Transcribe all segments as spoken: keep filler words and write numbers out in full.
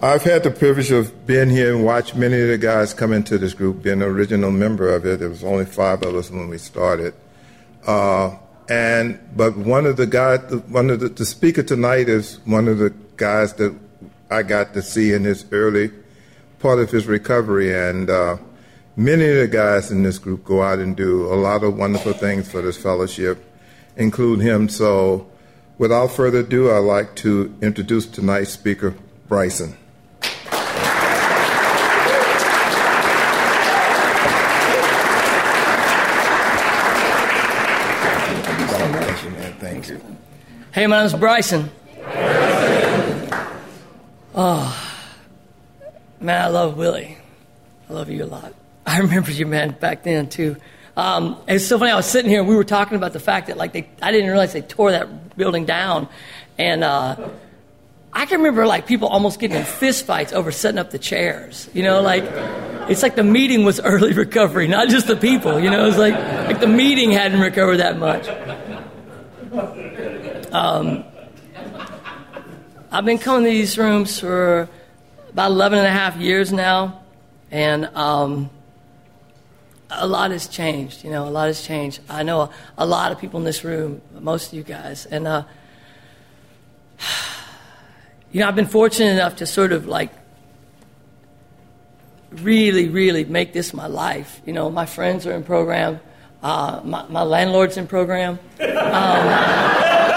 I've had the privilege of being here and watched many of the guys come into this group, being an original member of it. There was only five of us when we started. Uh, and but one of the guys, one of the, the speaker tonight is one of the guys that I got to see in his early part of his recovery. And uh, many of the guys in this group go out and do a lot of wonderful things for this fellowship, include him. So without further ado, I'd like to introduce tonight's speaker, Bryson. Thank you. Hey, my name's Bryson. Oh, man, I love Willie. I love you a lot. I remember you, man, back then, too. Um, it's so funny. I was sitting here, and we were talking about the fact that, like, they, I didn't realize they tore that building down. And uh, I can remember, like, people almost getting in fist fights over setting up the chairs. You know, like, it's like the meeting was early recovery, not just the people. You know, it's like, like the meeting hadn't recovered that much. Um, I've been coming to these rooms for about eleven and a half years now, and um, a lot has changed. You know, a lot has changed. I know a, a lot of people in this room, most of you guys, and uh, you know, I've been fortunate enough to sort of like really, really make this my life. You know, my friends are in program. Uh, my, my landlord's in program. Um,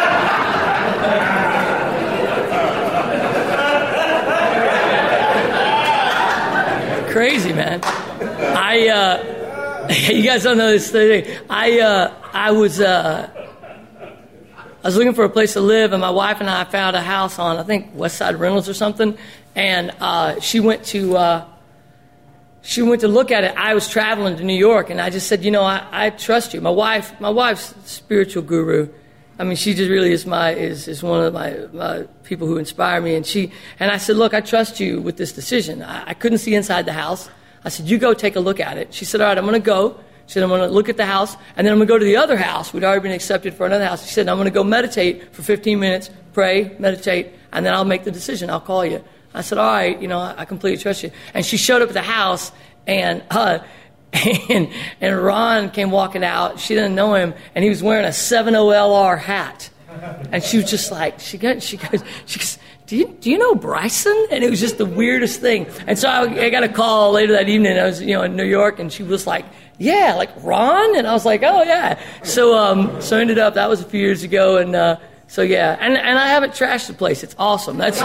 crazy, man. I, uh, you guys don't know this thing. I, uh, I was, uh, I was looking for a place to live, and my wife and I found a house on, I think, West Side Rentals or something, and uh, she went to, uh, She went to look at it. I was traveling to New York, and I just said, you know, I, I trust you. My wife, my wife's spiritual guru. I mean, she just really is my is is one of my, my people who inspire me. And she and I said, look, I trust you with this decision. I, I couldn't see inside the house. I said, you go take a look at it. She said, all right, I'm going to go. She said, I'm going to look at the house, and then I'm going to go to the other house. We'd already been accepted for another house. She said, I'm going to go meditate for fifteen minutes, pray, meditate, and then I'll make the decision. I'll call you. I said, all right, you know, I completely trust you. And she showed up at the house, and uh, and and Ron came walking out. She didn't know him, and he was wearing a seven O L R hat. And she was just like, she got, she goes, she goes, do you do you know Bryson? And it was just the weirdest thing. And so I, I got a call later that evening. I was, you know, in New York, and she was like, yeah, like Ron, and I was like, oh yeah. So um, so ended up that was a few years ago, and. Uh, So, yeah, and and I haven't trashed the place. It's awesome. That's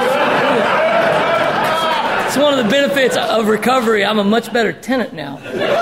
it's one of the benefits of recovery. I'm a much better tenant now.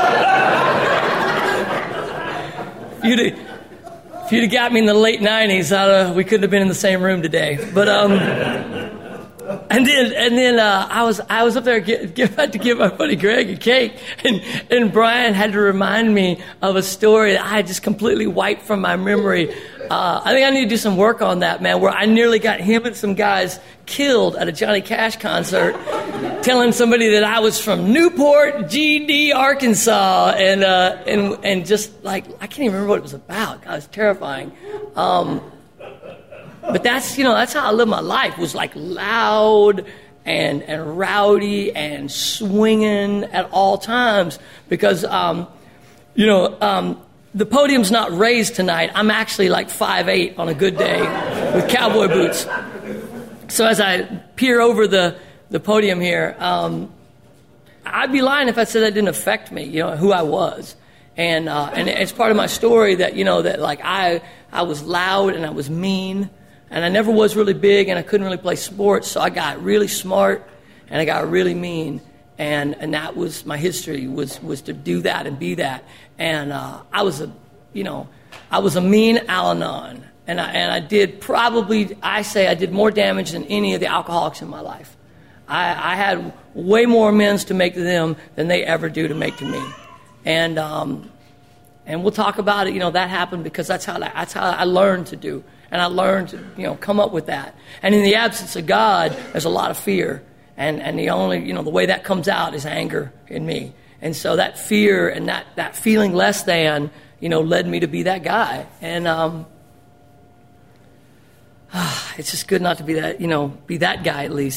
If you'd have, if you'd have got me in the late nineties, I'd, uh, we couldn't have been in the same room today. But um, and then and then uh, I was I was up there get, get, about to give my buddy Greg a cake, and and Brian had to remind me of a story that I had just completely wiped from my memory. Uh, I think I need to do some work on that, man, where I nearly got him and some guys killed at a Johnny Cash concert, telling somebody that I was from Newport, G D, Arkansas, and uh, and and just like, I can't even remember what it was about. God, it was terrifying. Um, but that's, you know, that's how I live my life, was like loud and, and rowdy and swinging at all times because, um, you know, um, the podium's not raised tonight. I'm actually like five eight on a good day with cowboy boots. So as I peer over the, the podium here, um, I'd be lying if I said that didn't affect me, you know, who I was. And uh, and it's part of my story that, you know, that like I I was loud and I was mean, and I never was really big, and I couldn't really play sports, so I got really smart and I got really mean. And and that was my history, was was to do that and be that. And uh, I was a, you know, I was a mean Al-Anon. And I, and I did probably, I say I did more damage than any of the alcoholics in my life. I, I had way more amends to make to them than they ever do to make to me. And um, and we'll talk about it. You know, that happened because that's how that's how I learned to do. And I learned to, you know, come up with that. And in the absence of God, there's a lot of fear. And and the only, you know, the way that comes out is anger in me. And so that fear and that, that feeling less than, you know, led me to be that guy. And um, it's just good not to be that, you know, be that guy at least.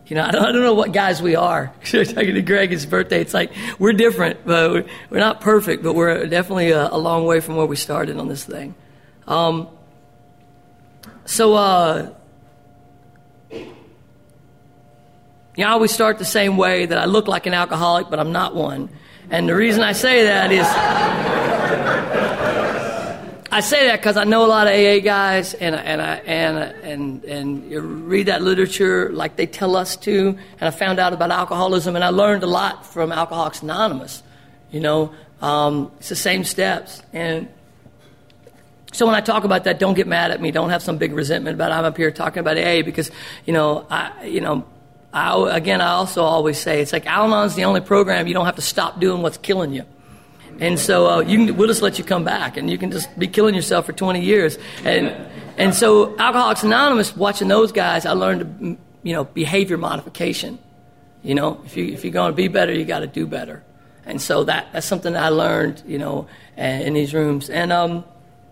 You know, I don't, I don't know what guys we are. Talking to Greg, his birthday, it's like we're different, but we're, we're not perfect, but we're definitely a, a long way from where we started on this thing. Um, so, uh, you know, I always start the same way, that I look like an alcoholic, but I'm not one. And the reason I say that is, I say that because I know a lot of A A guys, and and I and and and you read that literature like they tell us to. And I found out about alcoholism, and I learned a lot from Alcoholics Anonymous. You know, um, it's the same steps. And so when I talk about that, don't get mad at me. Don't have some big resentment about it. I'm up here talking about A A because, you know, I you know, I again I also always say it's like Al-Anon's the only program you don't have to stop doing what's killing you. And so uh, you can, we'll just let you come back, and you can just be killing yourself for twenty years. And and so Alcoholics Anonymous, watching those guys, I learned, you know, behavior modification. You know, if you if you're going to be better, you got to do better. And so that that's something that I learned, you know, in these rooms. And um,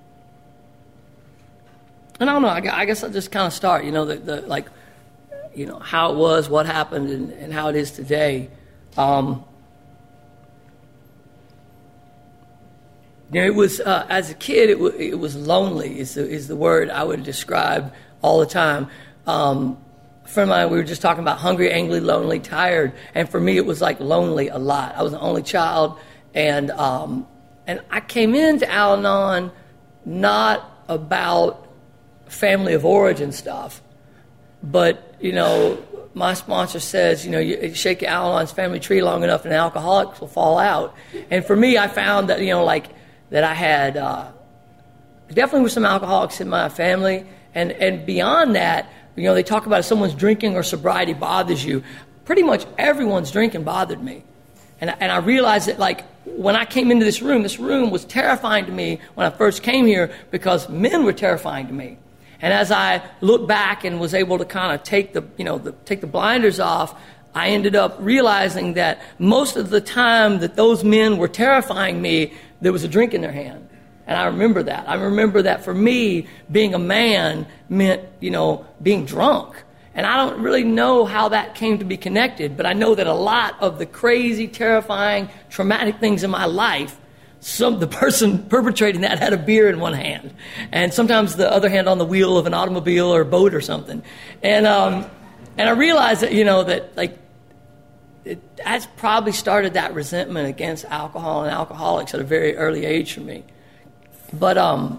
and I don't know. I, I guess I'll just kind of start. You know, the, the like, you know, how it was, what happened, and, and how it is today. Um, You know, it was, uh, as a kid, it, w- it was lonely is the, is the word I would describe all the time. Um, a friend of mine, we were just talking about hungry, angry, lonely, tired. And for me, it was like lonely a lot. I was the only child. And um, and I came into Al-Anon not about family of origin stuff. But, you know, my sponsor says, you know, you shake Al-Anon's family tree long enough and alcoholics will fall out. And for me, I found that, you know, like, that I had uh, definitely with some alcoholics in my family. And, and beyond that, you know, they talk about if someone's drinking or sobriety bothers you. Pretty much everyone's drinking bothered me. And, and I realized that, like, when I came into this room, this room was terrifying to me when I first came here because men were terrifying to me. And as I looked back and was able to kind of take the, you know, the, take the blinders off, I ended up realizing that most of the time that those men were terrifying me, there was a drink in their hand. And I remember that. I remember that for me, being a man meant, you know, being drunk. And I don't really know how that came to be connected, but I know that a lot of the crazy, terrifying, traumatic things in my life, some the person perpetrating that had a beer in one hand. And sometimes the other hand on the wheel of an automobile or boat or something. And um, and I realized that, you know, that, like, It, that's probably started that resentment against alcohol and alcoholics at a very early age for me. But, um,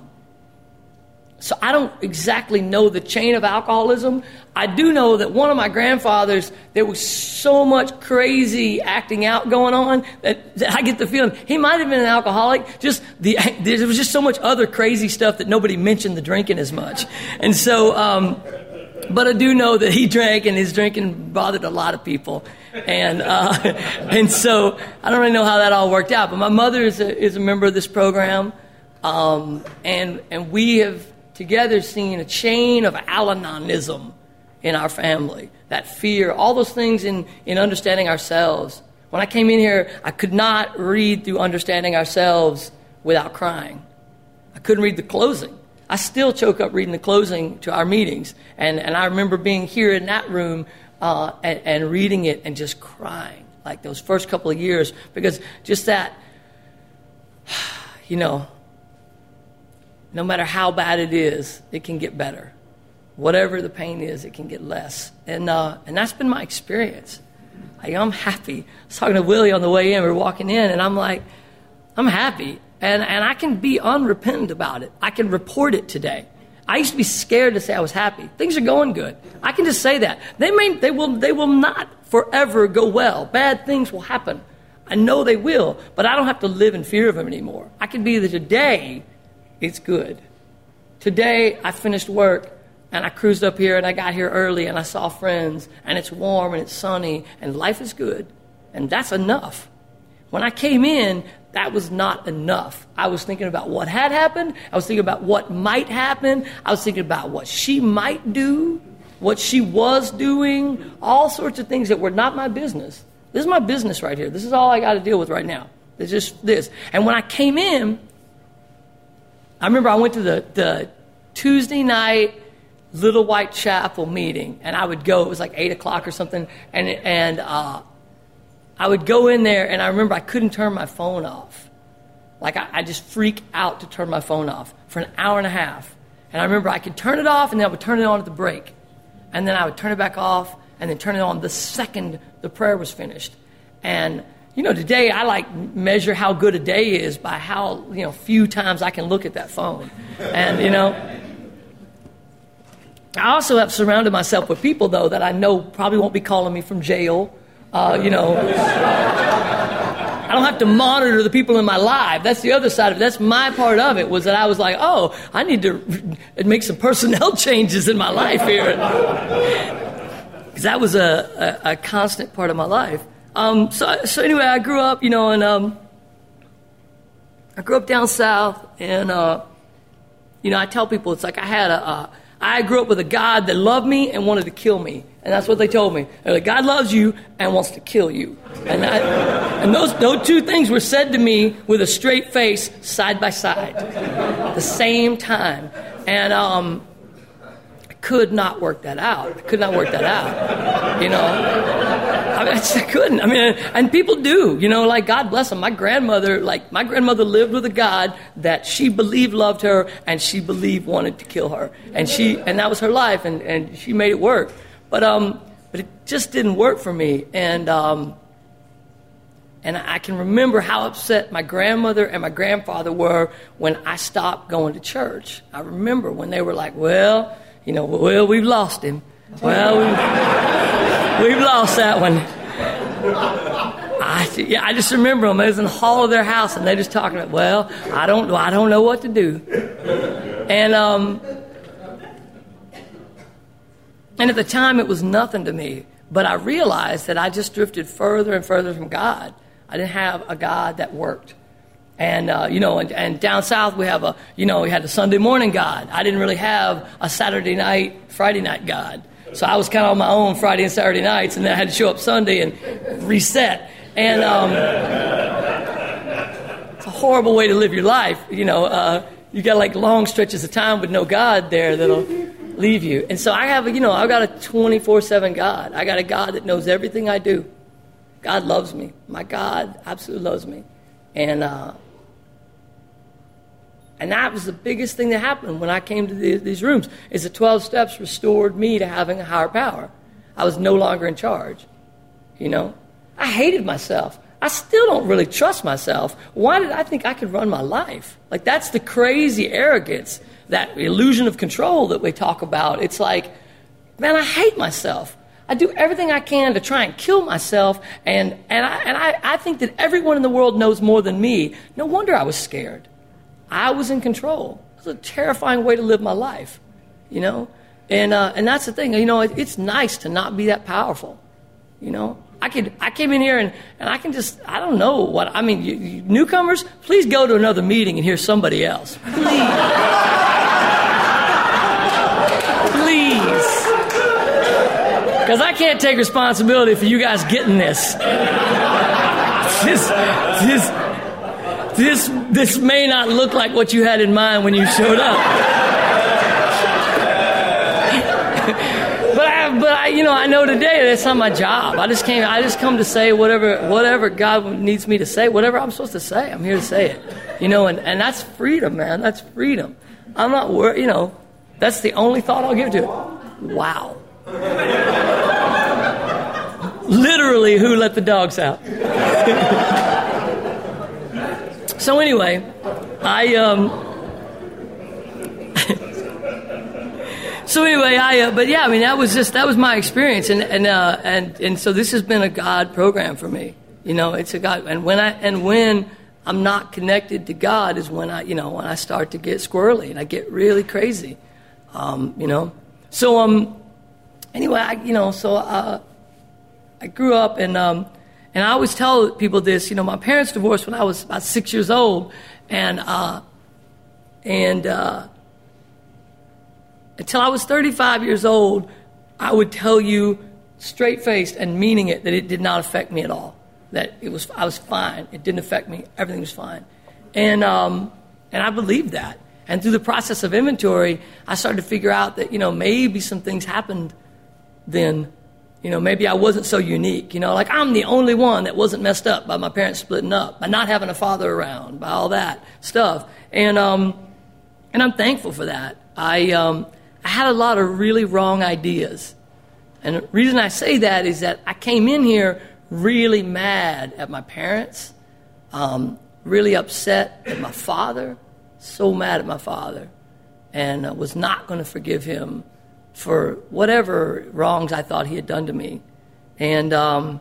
so I don't exactly know the chain of alcoholism. I do know that one of my grandfathers, there was so much crazy acting out going on that, that I get the feeling he might have been an alcoholic. Just the, there was just so much other crazy stuff that nobody mentioned the drinking as much. And so, um, but I do know that he drank, and his drinking bothered a lot of people. And uh, and so I don't really know how that all worked out. But my mother is a, is a member of this program, um, and and we have together seen a chain of Al-Anonism in our family. That fear, all those things in, in understanding ourselves. When I came in here, I could not read through Understanding Ourselves without crying. I couldn't read the closing. I still choke up reading the closing to our meetings. And, and I remember being here in that room uh, and, and reading it and just crying, like those first couple of years. Because just that, you know, no matter how bad it is, it can get better. Whatever the pain is, it can get less. And uh, and that's been my experience. Like, I'm happy. I was talking to Willie on the way in. We were walking in, and I'm like, I'm happy. And and I can be unrepentant about it. I can report it today. I used to be scared to say I was happy. Things are going good. I can just say that. They may they will they will not forever go well. Bad things will happen. I know they will, but I don't have to live in fear of them anymore. I can be that today it's good. Today I finished work and I cruised up here and I got here early and I saw friends and it's warm and it's sunny and life is good. And that's enough. When I came in, that was not enough. I was thinking about what had happened. I was thinking about what might happen. I was thinking about what she might do, what she was doing, all sorts of things that were not my business. This is my business right here. This is all I got to deal with right now. It's just this. And when I came in, I remember I went to the, the Tuesday night Little White Chapel meeting, and I would go. It was like eight o'clock or something, and and uh, I would go in there, and I remember I couldn't turn my phone off. Like I, I just freak out to turn my phone off for an hour and a half. And I remember I could turn it off, and then I would turn it on at the break, and then I would turn it back off, and then turn it on the second the prayer was finished. And you know, today I like measure how good a day is by how you know few times I can look at that phone, and you know. I also have surrounded myself with people, though, that I know probably won't be calling me from jail. Uh, you know, I don't have to monitor the people in my life. That's the other side of it. That's my part of it, was that I was like, oh, I need to make some personnel changes in my life here. Because that was a, a, a constant part of my life. Um, so, so anyway, I grew up, you know, and um, I grew up down south. And, uh, you know, I tell people it's like I had a... a I grew up with a God that loved me and wanted to kill me. And that's what they told me. They're like, God loves you and wants to kill you. And, I, and those, those two things were said to me with a straight face, side by side, at the same time. And um, I could not work that out. I could not work that out. You know, I, mean, I, just, I couldn't. I mean, and people do. You know, like, God bless them. My grandmother, like, my grandmother lived with a God that she believed loved her and she believed wanted to kill her. And she, and that was her life, and, and she made it work. But um, but it just didn't work for me, and um, and I can remember how upset my grandmother and my grandfather were when I stopped going to church. I remember when they were like, "Well, you know, well, we've lost him. Well, we've, we've lost that one." I yeah, I just remember them. I was in the hall of their house, and they just talking about, "Well, I don't, I don't know what to do," and um. And at the time, it was nothing to me. But I realized that I just drifted further and further from God. I didn't have a God that worked. And, uh, you know, and, and down south, we have a, you know, we had a Sunday morning God. I didn't really have a Saturday night, Friday night God. So I was kind of on my own Friday and Saturday nights, and then I had to show up Sunday and reset. And um, it's a horrible way to live your life. You know, uh, you got like long stretches of time with no God there that'll leave you. And so I have, you know, I've got a twenty-four seven God. I got a God that knows everything I do. God loves me. My God absolutely loves me. And uh, and that was the biggest thing that happened when I came to the, these rooms, is the twelve steps restored me to having a higher power. I was no longer in charge. You know, I hated myself. I still don't really trust myself. Why did I think I could run my life? Like, that's the crazy arrogance, that illusion of control that we talk about. It's like, man, I hate myself. I do everything I can to try and kill myself, and, and, I, and I, I think that everyone in the world knows more than me. No wonder I was scared. I was in control. It was a terrifying way to live my life, you know? And uh, and that's the thing, you know, it, it's nice to not be that powerful, you know? I could. I came in here and, and I can just, I don't know what, I mean, you, you newcomers, please go to another meeting and hear somebody else. Please. Please. Because I can't take responsibility for you guys getting this. This, this, this, this may not look like what you had in mind when you showed up. But I, you know, I know today that's not my job. I just came. I just come to say whatever, whatever God needs me to say, whatever I'm supposed to say. I'm here to say it, you know, and, and that's freedom, man. That's freedom. I'm not worried. You know, that's the only thought I'll give to it. Wow. Literally, who let the dogs out? So anyway, I um. So anyway, I uh, but yeah, I mean that was just that was my experience, and and uh, and and so this has been a God program for me. You know, it's a God, and when I and when I'm not connected to God is when I you know when I start to get squirrely and I get really crazy. Um, you know, so um anyway, I you know so uh, I grew up and um and I always tell people this. You know, my parents divorced when I was about six years old, and uh, and. Uh, Until I was thirty-five years old, I would tell you straight-faced and meaning it that it did not affect me at all. That it was, I was fine. It didn't affect me. Everything was fine, and um, and I believed that. And through the process of inventory, I started to figure out that, you know, maybe some things happened then. You know, maybe I wasn't so unique. You know, like I'm the only one that wasn't messed up by my parents splitting up, by not having a father around, by all that stuff. And um, and I'm thankful for that. I um, I had a lot of really wrong ideas. And the reason I say that is that I came in here really mad at my parents, um, really upset at my father, so mad at my father, and uh, was not going to forgive him for whatever wrongs I thought he had done to me. And um,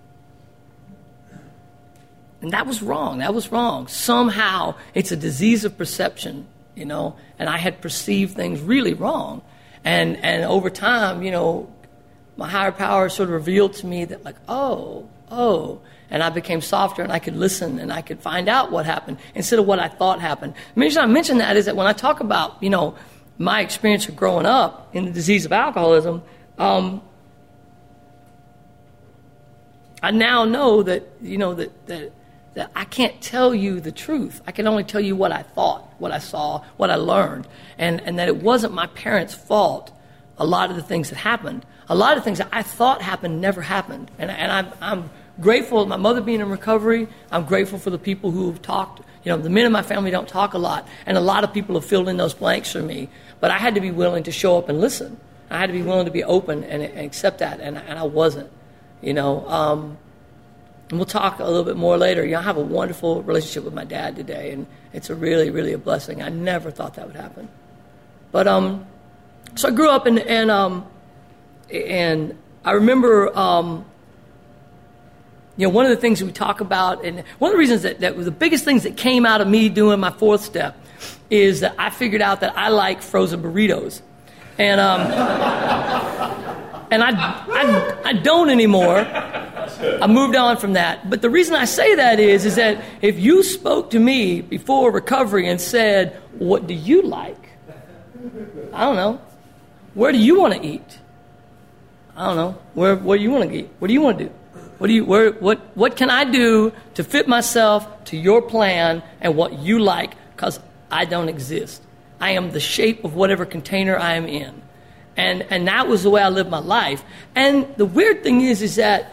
and that was wrong. That was wrong. Somehow it's a disease of perception, you know, and I had perceived things really wrong. And and over time, you know, my higher power sort of revealed to me that like, oh, oh, and I became softer and I could listen and I could find out what happened instead of what I thought happened. The reason I mention that is that when I talk about, you know, my experience of growing up in the disease of alcoholism, um, I now know that, you know, that, that that I can't tell you the truth. I can only tell you what I thought, what I saw, what I learned, and, and that it wasn't my parents' fault, a lot of the things that happened. A lot of things that I thought happened never happened. And, and I'm, I'm grateful, my mother being in recovery, I'm grateful for the people who've talked. You know, the men in my family don't talk a lot, and a lot of people have filled in those blanks for me. But I had to be willing to show up and listen. I had to be willing to be open and, and accept that, and, and I wasn't. You know, um, and we'll talk a little bit more later. You know, I have a wonderful relationship with my dad today, and it's a really, really a blessing. I never thought that would happen. But um, so I grew up, and and um, and I remember. Um, You know, one of the things that we talk about, and one of the reasons that, that was the biggest things that came out of me doing my fourth step is that I figured out that I like frozen burritos. And um, and I, I, I don't anymore. I moved on from that. But the reason I say that is, is that if you spoke to me before recovery and said, what do you like? I don't know. Where do you want to eat? I don't know. Where, where do you want to eat? What do you want to do? What do you? Where, what? What can I do to fit myself to your plan and what you like? Because I don't exist. I am the shape of whatever container I am in, and and that was the way I lived my life. And the weird thing is, is that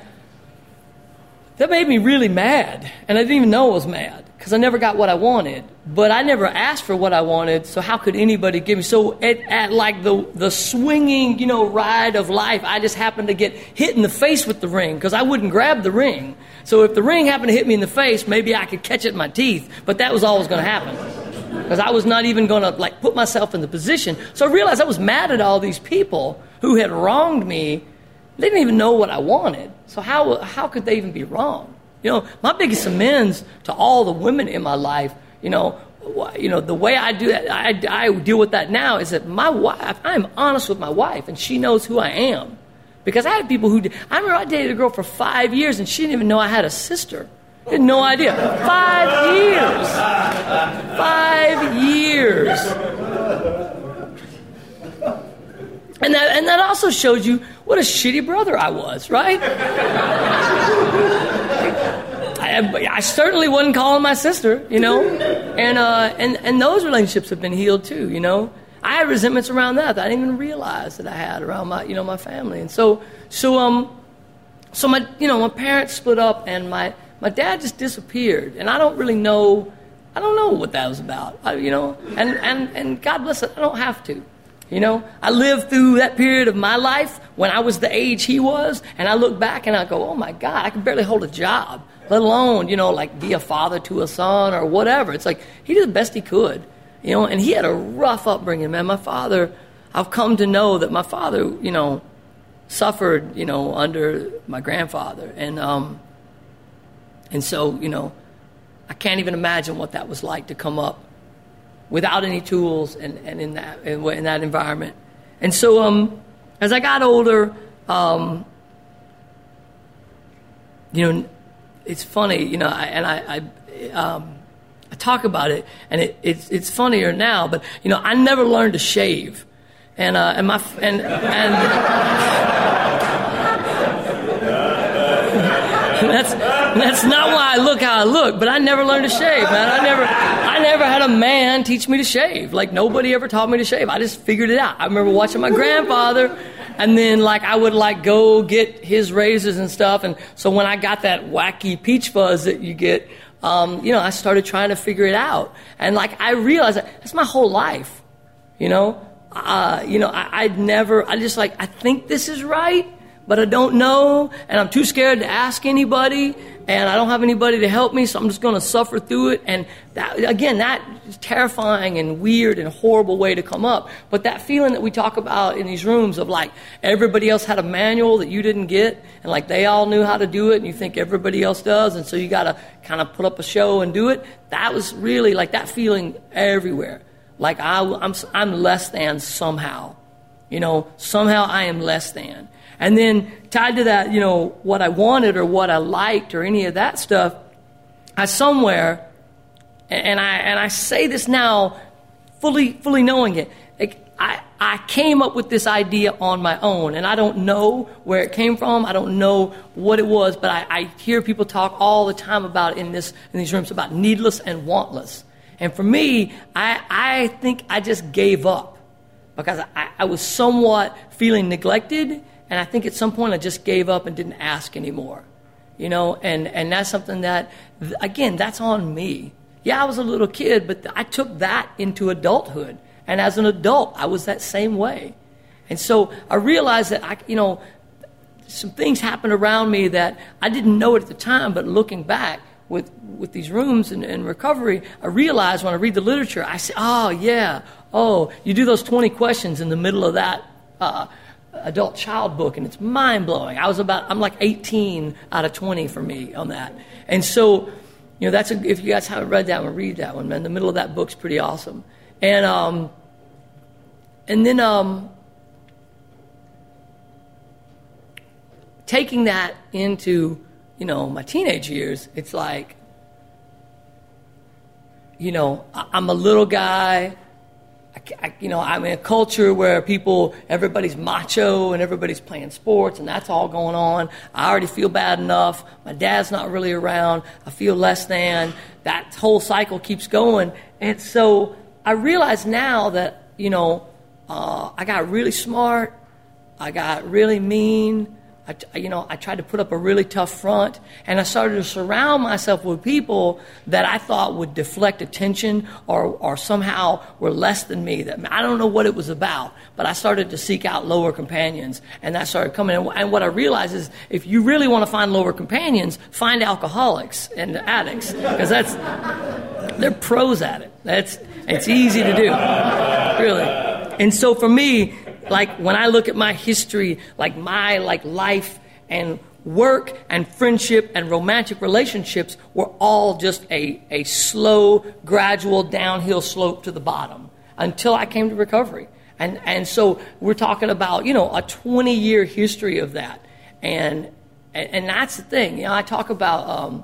that made me really mad, and I didn't even know I was mad because I never got what I wanted. But I never asked for what I wanted, so how could anybody give me? So at, at like the the swinging, you know, ride of life, I just happened to get hit in the face with the ring because I wouldn't grab the ring. So if the ring happened to hit me in the face, maybe I could catch it in my teeth, but that was always going to happen because I was not even going to like put myself in the position. So I realized I was mad at all these people who had wronged me. They didn't even know what I wanted. So how how could they even be wrong? You know, my biggest amends to all the women in my life. You know, you know the way I do that, I, I deal with that now is that my wife, I am honest with my wife, and she knows who I am. Because I had people who, did, I remember I dated a girl for five years, and she didn't even know I had a sister. I had no idea. Five years. Five years. And that, and that also shows you what a shitty brother I was, right? I, I certainly wasn't calling my sister, you know, and uh, and and those relationships have been healed too, you know. I had resentments around that that I didn't even realize that I had around my, you know, my family, and so so um, so my, you know, my parents split up, and my my dad just disappeared, and I don't really know, I don't know what that was about, I, you know, and and and God bless it, I don't have to. You know, I lived through that period of my life when I was the age he was, and I look back and I go, oh my God, I could barely hold a job, let alone, you know, like be a father to a son or whatever. It's like he did the best he could, you know, and he had a rough upbringing, man. My father, I've come to know that my father, you know, suffered, you know, under my grandfather. And, um, and so, you know, I can't even imagine what that was like to come up without any tools and, and in that in, in that environment. And so um, as I got older, um, you know, it's funny, you know, I, and I I, um, I talk about it, and it, it's it's funnier now. But you know, I never learned to shave, and uh, and my and and. that's that's not why I look how I look, but I never learned to shave, man. I never I never had a man teach me to shave. Like, nobody ever taught me to shave. I just figured it out. I remember watching my grandfather, and then, like, I would, like, go get his razors and stuff. And so when I got that wacky peach fuzz that you get, um, you know, I started trying to figure it out. And, like, I realized that that's my whole life, you know. Uh, you know, I, I'd never, I just, like, I think this is right, but I don't know, and I'm too scared to ask anybody, and I don't have anybody to help me, so I'm just going to suffer through it. And that, again, that is terrifying and weird and horrible way to come up. But that feeling that we talk about in these rooms of, like, everybody else had a manual that you didn't get, and, like, they all knew how to do it, and you think everybody else does, and so you got to kind of put up a show and do it. That was really, like, that feeling everywhere. Like, I, I'm, I'm less than somehow. You know, somehow I am less than. And then tied to that, you know, what I wanted or what I liked or any of that stuff, I somewhere, and I and I say this now, fully fully knowing it, like, I, I came up with this idea on my own, and I don't know where it came from. I don't know what it was, but I, I hear people talk all the time about in this in these rooms about needless and wantless. And for me, I, I think I just gave up because I, I was somewhat feeling neglected, and I think at some point I just gave up and didn't ask anymore, you know, and, and that's something that, again, that's on me. Yeah, I was a little kid, but I took that into adulthood, and as an adult, I was that same way. And so I realized that, I, you know, some things happened around me that I didn't know it at the time, but looking back, With, with these rooms and, and recovery, I realize when I read the literature, I say, oh, yeah, oh, you do those twenty questions in the middle of that uh, adult child book, and it's mind-blowing. I was about, I'm like eighteen out of twenty for me on that. And so, you know, that's a, if you guys haven't read that one, read that one, man. The middle of that book's pretty awesome. And, um, and then um, taking that into, you know, my teenage years, it's like, you know, I'm a little guy. I, I, you know, I'm in a culture where people, everybody's macho and everybody's playing sports, and that's all going on. I already feel bad enough. My dad's not really around. I feel less than. That whole cycle keeps going. And so I realize now that, you know, uh, I got really smart. I got really mean. I, you know, I tried to put up a really tough front, and I started to surround myself with people that I thought would deflect attention or, or somehow were less than me. That I don't know what it was about, but I started to seek out lower companions, and that started coming in. And what I realized is if you really want to find lower companions, find alcoholics and addicts, because that's they're pros at it. That's it's easy to do, really. And so for me, like, when I look at my history, like my like life and work and friendship and romantic relationships were all just a, a slow, gradual downhill slope to the bottom until I came to recovery. And and so we're talking about, you know, a twenty-year history of that. And, and and that's the thing. You know, I talk about, um,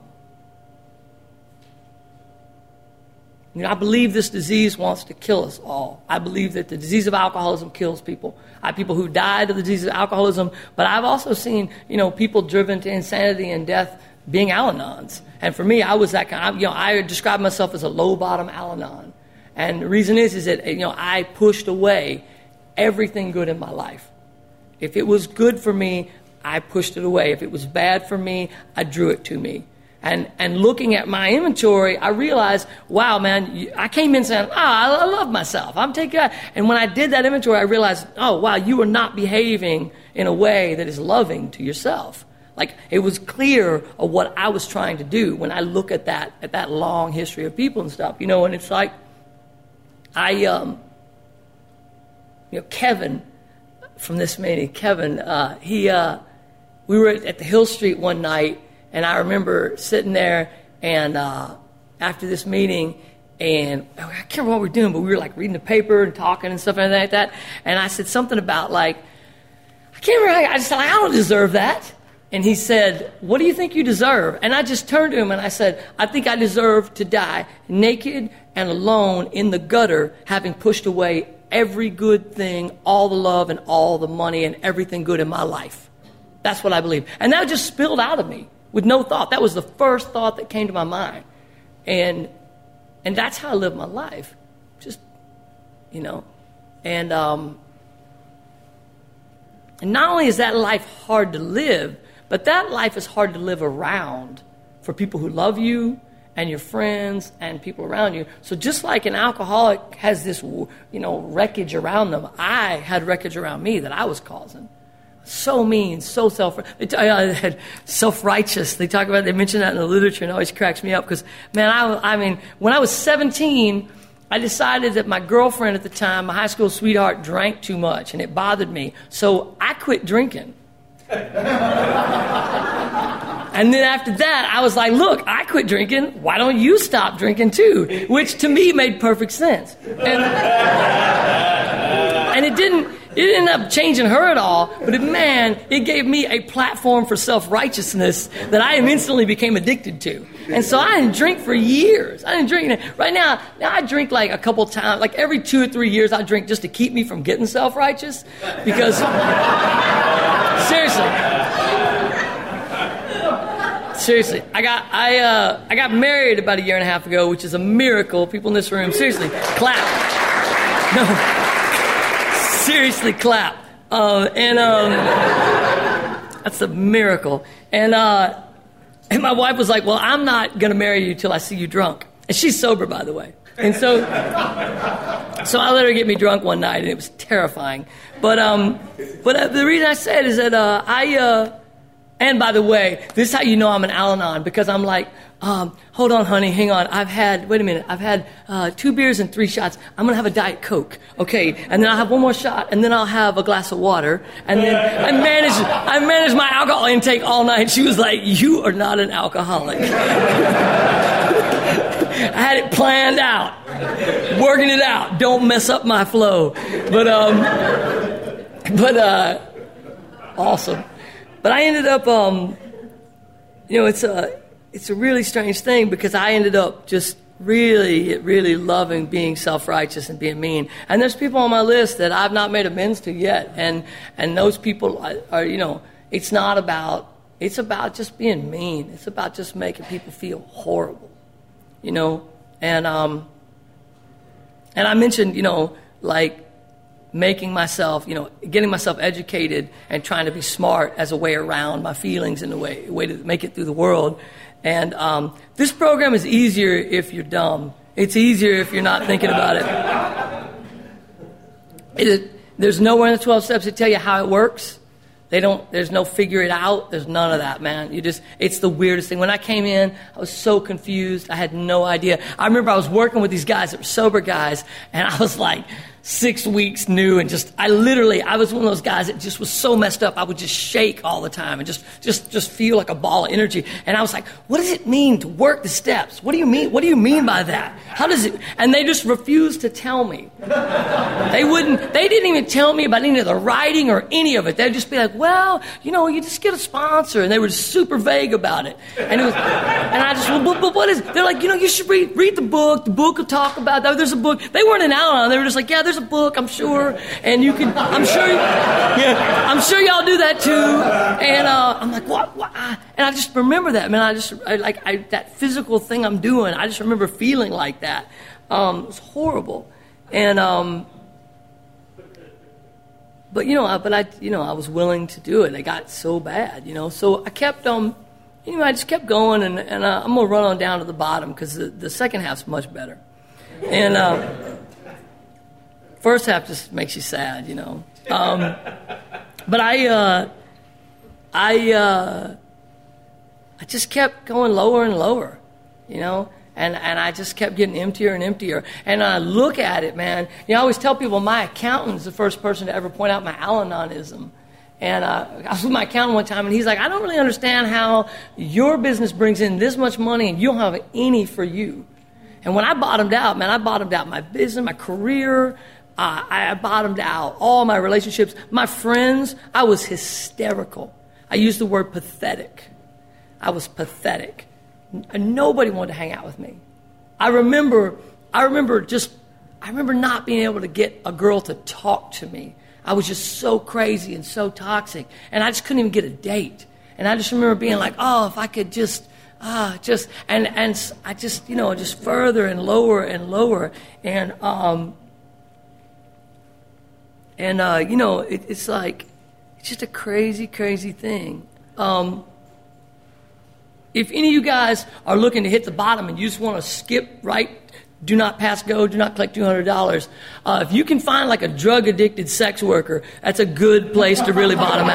you know, I believe this disease wants to kill us all. I believe that the disease of alcoholism kills people. I have people who died of the disease of alcoholism, but I've also seen, you know, people driven to insanity and death being Al-Anons. And for me, I was that kind of, you know, I describe myself as a low-bottom Al-Anon. And the reason is, is that, you know, I pushed away everything good in my life. If it was good for me, I pushed it away. If it was bad for me, I drew it to me. And and looking at my inventory, I realized, wow, man, I came in saying, oh, I love myself. I'm taking that. And when I did that inventory, I realized, oh, wow, you are not behaving in a way that is loving to yourself. Like, it was clear of what I was trying to do when I look at that, at that long history of people and stuff, you know, and it's like, I, um, you know, Kevin from this meeting, Kevin, uh, he, uh, we were at the Hill Street one night, and I remember sitting there, and uh, after this meeting, and I can't remember what we were doing, but we were like reading the paper and talking and stuff and like that. And I said something about like, I can't remember. I just said, I don't deserve that. And he said, what do you think you deserve? And I just turned to him and I said, I think I deserve to die naked and alone in the gutter, having pushed away every good thing, all the love and all the money and everything good in my life. That's what I believe. And that just spilled out of me. with no thought. That was the first thought that came to my mind. And and that's how I live my life. Just, you know. And, um, and not only is that life hard to live, but that life is hard to live around for people who love you and your friends and people around you. So just like an alcoholic has this, you know, wreckage around them, I had wreckage around me that I was causing. So mean, so self, I had self-righteous. They talk about, they mention that in the literature, and it always cracks me up because, man, I, I mean, when I was seventeen, I decided that my girlfriend at the time, my high school sweetheart, drank too much, and it bothered me. So I quit drinking. And then after that, I was like, look, I quit drinking. Why don't you stop drinking too? Which to me made perfect sense. And, and it didn't, it didn't end up changing her at all. But it, man, it gave me a platform for self-righteousness that I instantly became addicted to. And so I didn't drink for years. I didn't drink. Right now, now I drink like a couple times. Like every two or three years, I drink just to keep me from getting self-righteous. Because, seriously. Seriously, I got I uh, I got married about a year and a half ago, which is a miracle. People in this room, seriously, clap. No, seriously, clap. Uh, and um, that's a miracle. And uh, and my wife was like, "Well, I'm not gonna marry you till I see you drunk." And she's sober, by the way. And so, so I let her get me drunk one night, and it was terrifying. But um, but uh, the reason I said is that uh, I. Uh, And by the way, this is how you know I'm an Al-Anon, because I'm like, um, hold on, honey, hang on. I've had, wait a minute, I've had uh, two beers and three shots. I'm going to have a Diet Coke, okay? And then I'll have one more shot, and then I'll have a glass of water. And then I manage, I manage my alcohol intake all night. She was like, you are not an alcoholic. I had it planned out, working it out. Don't mess up my flow. But, um, but, uh, awesome. But I ended up, um, you know, it's a, it's a really strange thing because I ended up just really, really loving being self-righteous and being mean. And there's people on my list that I've not made amends to yet. And, and those people are, are, you know, it's not about, it's about just being mean. It's about just making people feel horrible, you know. And, um, and I mentioned, you know, like, making myself, you know, getting myself educated and trying to be smart as a way around my feelings and a way, a way to make it through the world. And um, this program is easier if you're dumb. It's easier if you're not thinking about it. It is, there's nowhere in the twelve steps to tell you how it works. They don't, there's no figure it out. There's none of that, man. You just, it's the weirdest thing. When I came in, I was so confused. I had no idea. I remember I was working with these guys that were sober guys, and I was like, six weeks new, and just, I literally, I was one of those guys that just was so messed up, I would just shake all the time and just, just, just feel like a ball of energy. And I was like, what does it mean to work the steps? What do you mean? What do you mean by that? How does it? And they just refused to tell me. They wouldn't, they didn't even tell me about any of the writing or any of it. They'd just be like, well, you know, you just get a sponsor. And they were just super vague about it. And it was, and I just, well, but, but what is, they're like, you know, you should read, read the book. The book will talk about that. There's a book. They weren't an Al-Anon. They were just like, yeah, there's a book, I'm sure, and you can, I'm sure, yeah, I'm sure y'all do that too. And uh, I'm like, what, what? And I just remember that, man. I just, I, like, I, that physical thing I'm doing, I just remember feeling like that. Um, it was horrible. And, um, but, you know, I, but I, you know, I was willing to do it. It got so bad, you know. So I kept, um, you know, I just kept going, and, and uh, I'm going to run on down to the bottom because the, the second half's much better. And, uh, first half just makes you sad, you know. Um, but I, uh, I, uh, I just kept going lower and lower, you know. And and I just kept getting emptier and emptier. And I look at it, man. You know, I always tell people my accountant is the first person to ever point out my Al-Anonism. And uh, I was with my accountant one time, and he's like, I don't really understand how your business brings in this much money and you don't have any for you. And when I bottomed out, man, I bottomed out my business, my career. Uh, I bottomed out all my relationships. My friends, I was hysterical. I used the word pathetic. I was pathetic. N- nobody wanted to hang out with me. I remember, I remember just, I remember not being able to get a girl to talk to me. I was just so crazy and so toxic, and I just couldn't even get a date. And I just remember being like, oh, if I could just, ah, just, and, and I just, you know, just further and lower and lower. And, um, and, uh, you know, it, it's like, it's just a crazy, crazy thing. Um, if any of you guys are looking to hit the bottom and you just want to skip right, do not pass go, do not collect two hundred dollars, uh, if you can find like a drug-addicted sex worker, that's a good place to really bottom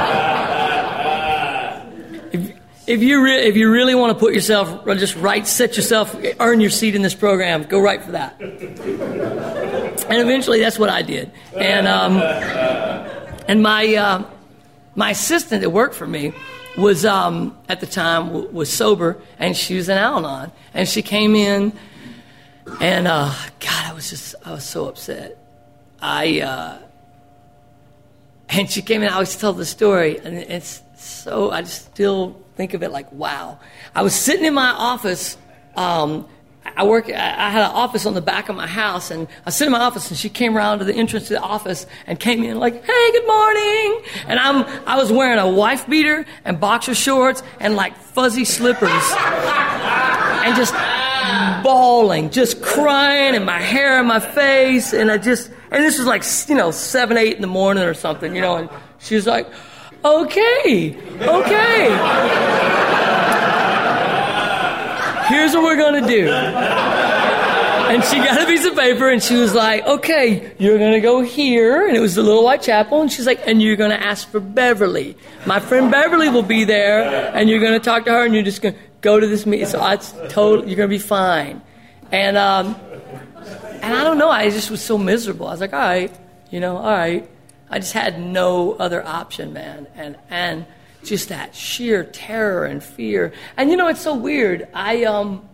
out. If, if, you re- if you really want to put yourself, just right, set yourself, earn your seat in this program, go right for that. And eventually that's what I did. And, um, and my, uh, my assistant that worked for me was, um, at the time, w- was sober, and she was an Al-Anon. And she came in, and, uh, God, I was just, I was so upset. I, uh, and she came in, I always tell the story, and it's so, I just still think of it like, wow. I was sitting in my office, um, I work, I had an office on the back of my house, and I was sitting in my office, and she came around to the entrance to the office and came in like, hey, good morning. And I'm, I was wearing a wife beater and boxer shorts and like fuzzy slippers and just bawling, just crying, and my hair in my face. And I just, and this was like, you know, seven, eight in the morning or something, you know, and she was like, okay, okay. Here's what we're going to do. And she got a piece of paper, and she was like, okay, you're going to go here. And it was the Little White Chapel. And she's like, and you're going to ask for Beverly. My friend Beverly will be there, and you're going to talk to her, and you're just going to go to this meeting. So it's total, you're going to be fine. And, um, and I don't know, I just was so miserable. I was like, all right, you know, all right. I just had no other option, man. And, and, just that sheer terror and fear. And you know, it's so weird. I, um,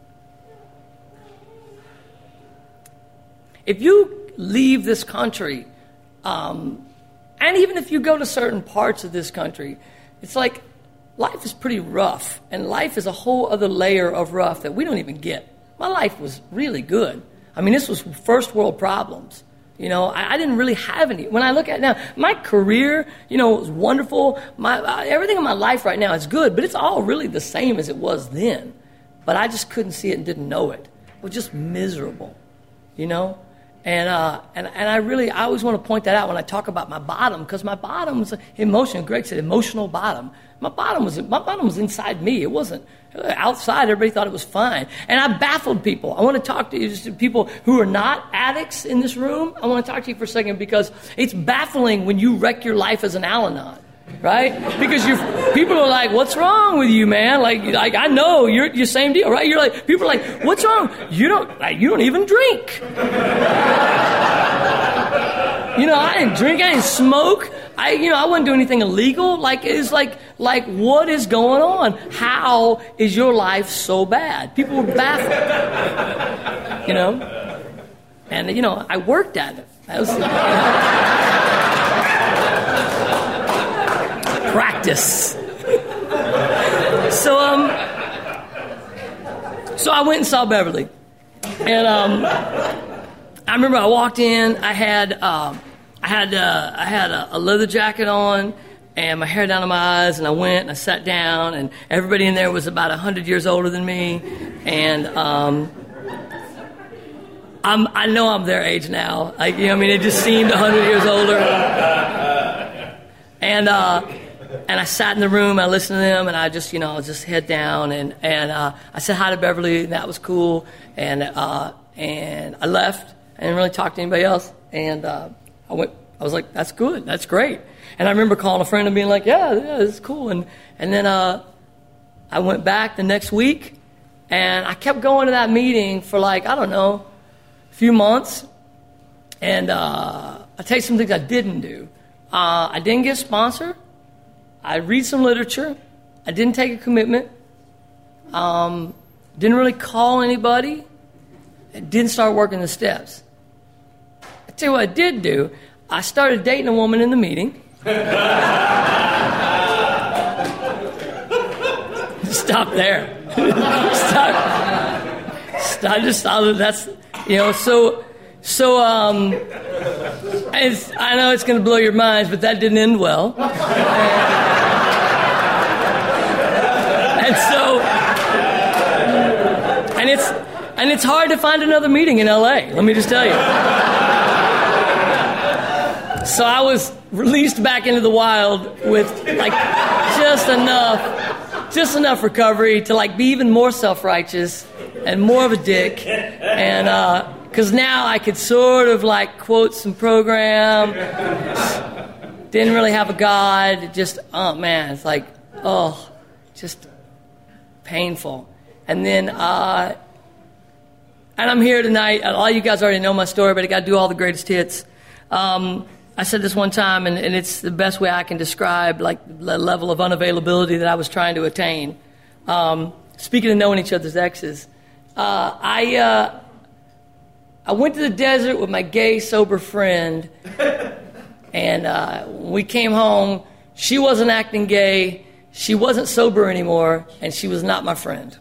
if you leave this country, um, and even if you go to certain parts of this country, it's like life is pretty rough. And life is a whole other layer of rough that we don't even get. My life was really good. I mean, this was first world problems. You know, I, I didn't really have any. When I look at it now, my career, you know, was wonderful. My uh, everything in my life right now is good, but it's all really the same as it was then. But I just couldn't see it and didn't know it. I was just miserable, you know. And uh, and and I really, I always want to point that out when I talk about my bottom, because my bottom was emotional. Greg said emotional bottom. My bottom was my bottom was inside me. It wasn't outside. Everybody thought it was fine. And I baffled people. I want to talk to you, just to people who are not addicts in this room. I want to talk to you for a second, because it's baffling when you wreck your life as an Al-Anon, right? Because you people are like, "What's wrong with you, man?" Like, like I know you're your same deal, right? You're like, people are like, "What's wrong? You don't like, you don't even drink." You know, I didn't drink. I didn't smoke. I, you know, I wouldn't do anything illegal. Like, it's like, like, what is going on? How is your life so bad? People were baffled. You know, and you know, I worked at it. That was, you know, practice. So, um, so I went and saw Beverly, and um, I remember I walked in. I had. Um, I had uh, I had a, a leather jacket on and my hair down to my eyes, and I went and I sat down, and everybody in there was about a hundred years older than me, and um, I'm I know I'm their age now. Like, you know, I mean, it just seemed a hundred years older, and uh, and I sat in the room, I listened to them, and I just you know just head down, and and uh, I said hi to Beverly, and that was cool, and uh, and I left. I didn't really talk to anybody else, and. Uh, I went. I was like, "That's good. That's great." And I remember calling a friend and being like, "Yeah, yeah, it's cool." And and then uh, I went back the next week, and I kept going to that meeting for like I don't know, a few months. And uh, I'll tell you some things I didn't do. Uh, I didn't get sponsored. I read some literature. I didn't take a commitment. Um, didn't really call anybody. I didn't start working the steps. I tell you what I did do. I started dating a woman in the meeting. Stop there. Stop. Stop. Just stop. That's, you know, so, so, um, it's, I know it's going to blow your minds, but that didn't end well. And it's hard to find another meeting in L A, let me just tell you. So I was released back into the wild with like just enough, just enough recovery to like be even more self-righteous and more of a dick. And uh, because now I could sort of like quote some program. Didn't really have a God. Just, oh man, it's like, oh, just painful. And then, uh, and I'm here tonight. A lot of you guys already know my story, but I got to do all the greatest hits. Um, I said this one time, and, and it's the best way I can describe like the level of unavailability that I was trying to attain. Um, speaking of knowing each other's exes, uh, I uh, I went to the desert with my gay sober friend, and uh, when we came home, she wasn't acting gay, she wasn't sober anymore, and she was not my friend.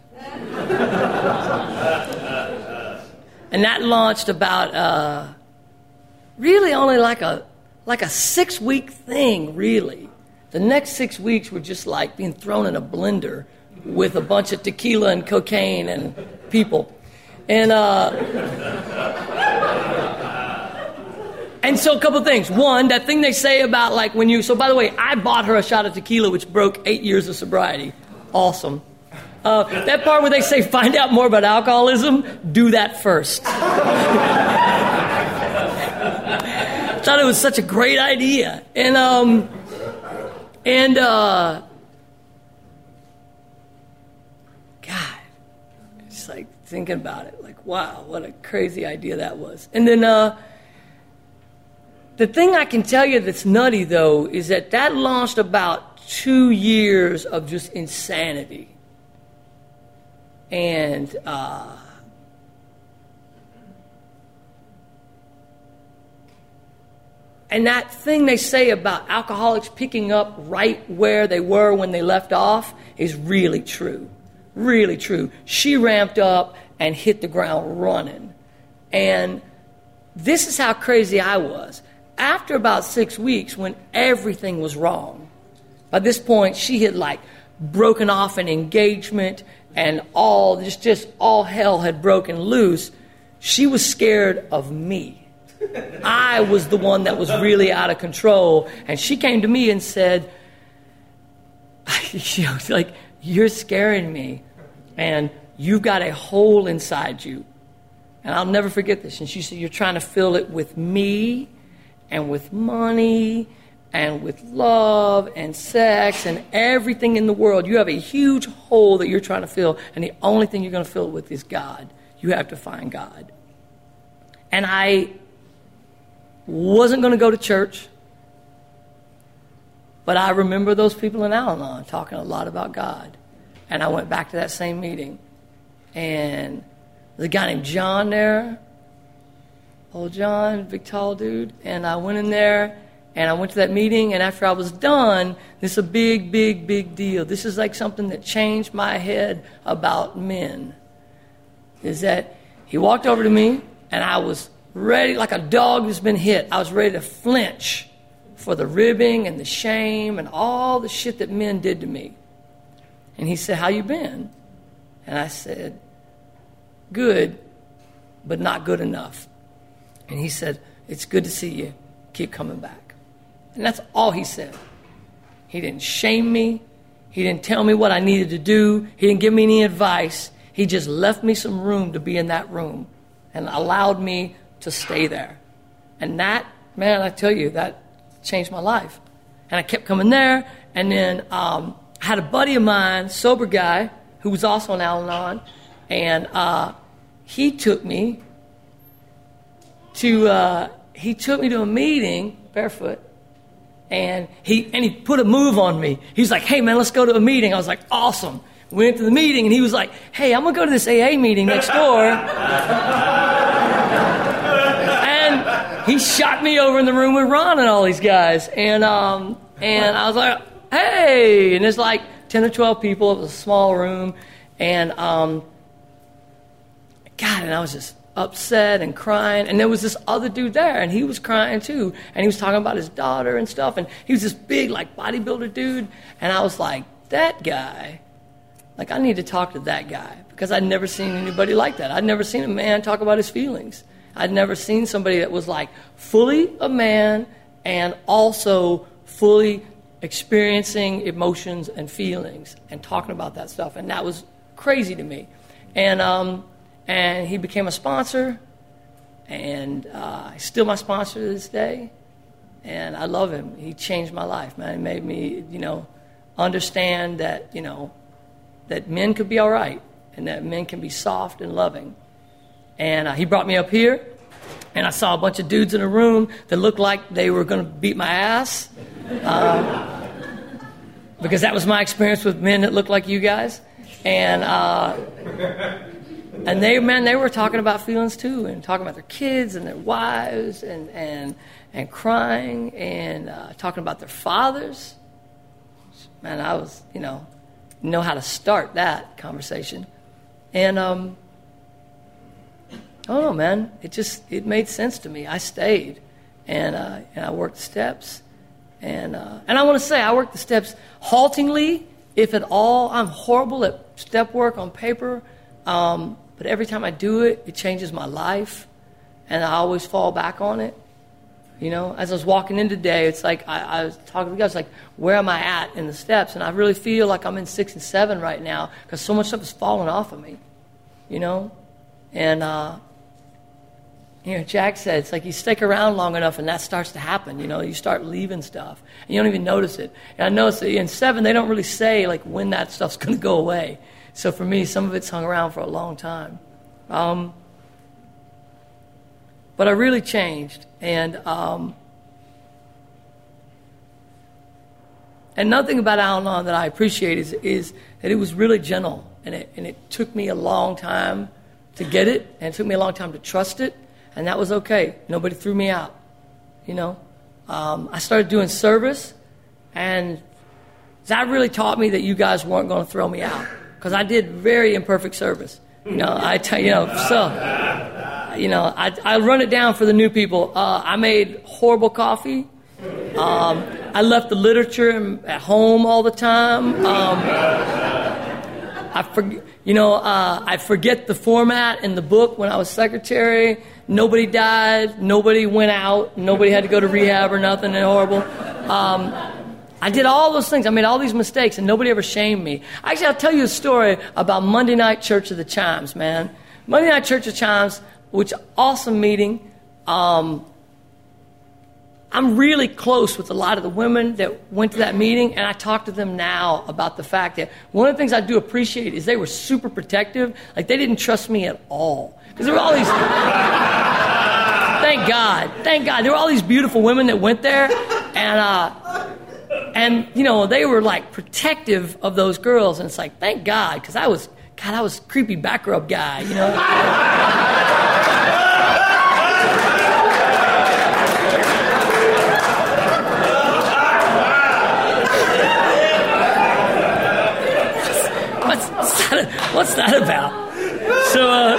And that launched about uh, really only like a like a six-week thing, really. The next six weeks were just like being thrown in a blender with a bunch of tequila and cocaine and people. And uh, and so a couple of things. One, that thing they say about like when you... So by the way, I bought her a shot of tequila, which broke eight years of sobriety. Awesome. Uh, that part where they say find out more about alcoholism, do that first. I thought it was such a great idea. And, um, and, uh, God, it's like thinking about it, like, wow, what a crazy idea that was. And then, uh, the thing I can tell you that's nutty, though, is that that launched about two years of just insanity. And, uh, And that thing they say about alcoholics picking up right where they were when they left off is really true. Really true. She ramped up and hit the ground running. And this is how crazy I was. After about six weeks, when everything was wrong, by this point, she had like broken off an engagement and all, just, just all hell had broken loose. She was scared of me. I was the one that was really out of control. And she came to me and said, she was like, you're scaring me. And you've got a hole inside you. And I'll never forget this. And she said, you're trying to fill it with me and with money and with love and sex and everything in the world. You have a huge hole that you're trying to fill. And the only thing you're going to fill it with is God. You have to find God. And I... wasn't going to go to church, but I remember those people in Al-Anon talking a lot about God. And I went back to that same meeting. And there's a guy named John there, old John, big tall dude. And I went in there, and I went to that meeting, and after I was done, this is a big, big, big deal. This is like something that changed my head about men. Is that he walked over to me, and I was ready, like a dog that's been hit. I was ready to flinch for the ribbing and the shame and all the shit that men did to me. And he said, how you been? And I said, good, but not good enough. And he said, it's good to see you. Keep coming back. And that's all he said. He didn't shame me. He didn't tell me what I needed to do. He didn't give me any advice. He just left me some room to be in that room and allowed me to stay there. And that, man, I tell you, that changed my life. And I kept coming there. And then um, I had a buddy of mine, sober guy, who was also in Al-Anon. And uh, he took me to, uh, he took me to a meeting, barefoot. And he, and he put a move on me. He's like, hey, man, let's go to a meeting. I was like, awesome. We went to the meeting, and he was like, hey, I'm going to go to this A A meeting next door. He shot me over in the room with Ron and all these guys. And um, and I was like, hey. And there's like ten or twelve people. It was a small room. And, um, God, and I was just upset and crying. And there was this other dude there, and he was crying too. And he was talking about his daughter and stuff. And he was this big, like, bodybuilder dude. And I was like, that guy like, I need to talk to that guy, because I'd never seen anybody like that. I'd never seen a man talk about his feelings. I'd never seen somebody that was like fully a man and also fully experiencing emotions and feelings and talking about that stuff. And that was crazy to me. And um, and he became a sponsor, and uh, he's still my sponsor to this day. And I love him. He changed my life, man. He made me, you know, understand that, you know, that men could be all right and that men can be soft and loving. And uh, he brought me up here, and I saw a bunch of dudes in a room that looked like they were going to beat my ass. Uh, because that was my experience with men that looked like you guys. And uh, and they, man, they were talking about feelings too, and talking about their kids and their wives, and and, and crying, and uh, talking about their fathers. Man, I was, you know, know how to start that conversation. And um, I don't know, man. It just, it made sense to me. I stayed, and uh, and I worked the steps. And uh, and I want to say, I work the steps haltingly, if at all. I'm horrible at step work on paper, um, but every time I do it, it changes my life, and I always fall back on it. You know, as I was walking in today, it's like I, I was talking to the guys, like, where am I at in the steps? And I really feel like I'm in six and seven right now, because so much stuff is falling off of me, you know? And, uh, you know, Jack said, it's like you stick around long enough and that starts to happen, you know? You start leaving stuff, and you don't even notice it. And I noticed that in seven, they don't really say, like, when that stuff's going to go away. So for me, some of it's hung around for a long time. Um, but I really changed. And um, and nothing about Al-Anon that I appreciate is, is that it was really gentle, and it and it took me a long time to get it, and it took me a long time to trust it, and that was okay. Nobody threw me out, you know. Um, I started doing service, and that really taught me that you guys weren't going to throw me out, because I did very imperfect service, you know. I t- you know so. You know, I, I run it down for the new people. Uh, I made horrible coffee. Um, I left the literature at home all the time. Um, I forget, you know, uh, I forget the format in the book when I was secretary. Nobody died. Nobody went out. Nobody had to go to rehab or nothing and horrible. Um, I did all those things. I made all these mistakes, and nobody ever shamed me. Actually, I'll tell you a story about Monday Night Church of the Chimes, man. Monday Night Church of the Chimes, which awesome meeting. Um, I'm really close with a lot of the women that went to that meeting, and I talk to them now about the fact that one of the things I do appreciate is they were super protective. Like, they didn't trust me at all. Because there were all these... Thank God. Thank God. There were all these beautiful women that went there, and, uh, and you know, they were, like, protective of those girls, and it's like, thank God, because I was... God, I was a creepy back rub guy, you know? what's, what's, that, what's that about? So, uh...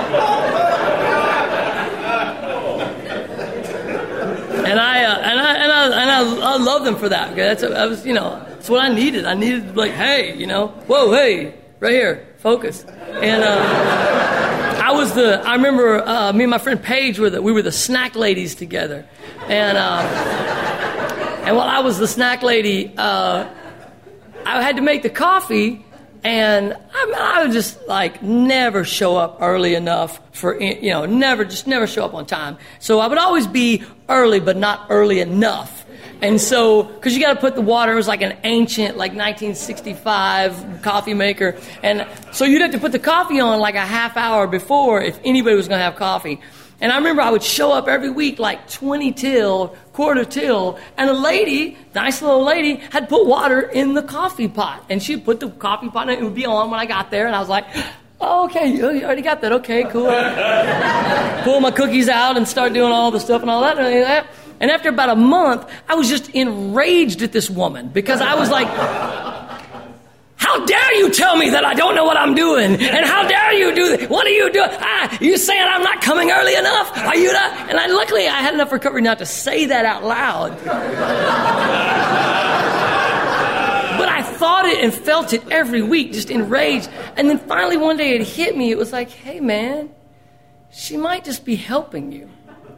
And I, uh, and I, and I, and I, I love them for that. Okay? That's, I was, you know, that's what I needed. I needed, like, hey, you know, whoa, hey, right here. Focus. And uh, I was the, I remember uh, me and my friend Paige were the, we were the snack ladies together. And uh, and while I was the snack lady, uh, I had to make the coffee, and I, I would just like never show up early enough for, you know, never, just never show up on time. So I would always be early, but not early enough. And so, because you got to put the water, it was like an ancient, like nineteen sixty-five coffee maker. And so you'd have to put the coffee on like a half hour before if anybody was going to have coffee. And I remember I would show up every week like twenty till, quarter till, and a lady, nice little lady, had put water in the coffee pot. And she'd put the coffee pot in, it would be on when I got there. And I was like, oh, okay, you already got that. Okay, cool. Pull my cookies out and start doing all the stuff and all that. And that. And after about a month, I was just enraged at this woman because I was like, how dare you tell me that I don't know what I'm doing? And how dare you do that? What are you doing? Ah, you saying I'm not coming early enough? Are you not? And I, luckily, I had enough recovery not to say that out loud. But I thought thought it and felt it every week, just enraged. And then finally one day it hit me. It was like, hey, man, she might just be helping you.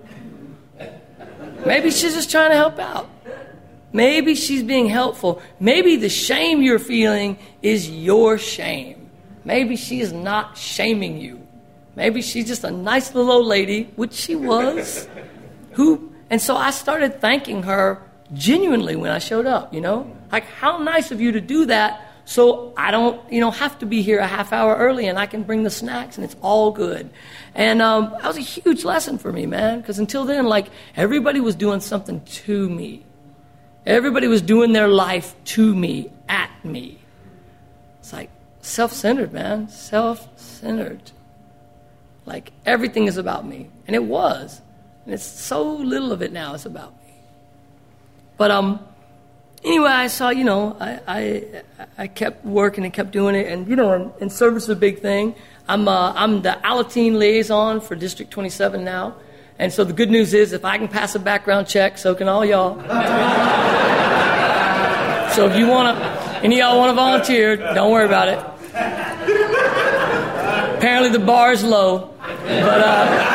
Maybe she's just trying to help out. Maybe she's being helpful. Maybe the shame you're feeling is your shame. Maybe she's not shaming you. Maybe she's just a nice little old lady, which she was. Who? And so I started thanking her genuinely when I showed up, you know? Like, how nice of you to do that so I don't, you know, have to be here a half hour early and I can bring the snacks and it's all good. And um, that was a huge lesson for me, man, because until then, like, everybody was doing something to me. Everybody was doing their life to me, at me. It's like self-centered, man, self-centered. Like, everything is about me. And it was. And it's so little of it now is about me. But um, anyway, I saw, you know, I, I I kept working and kept doing it. And, you know, and, and service is a big thing. I'm uh, I'm the Alateen liaison for District twenty-seven now. And so the good news is if I can pass a background check, so can all y'all. So if you want to, any of y'all want to volunteer, don't worry about it. Apparently the bar is low. But, uh...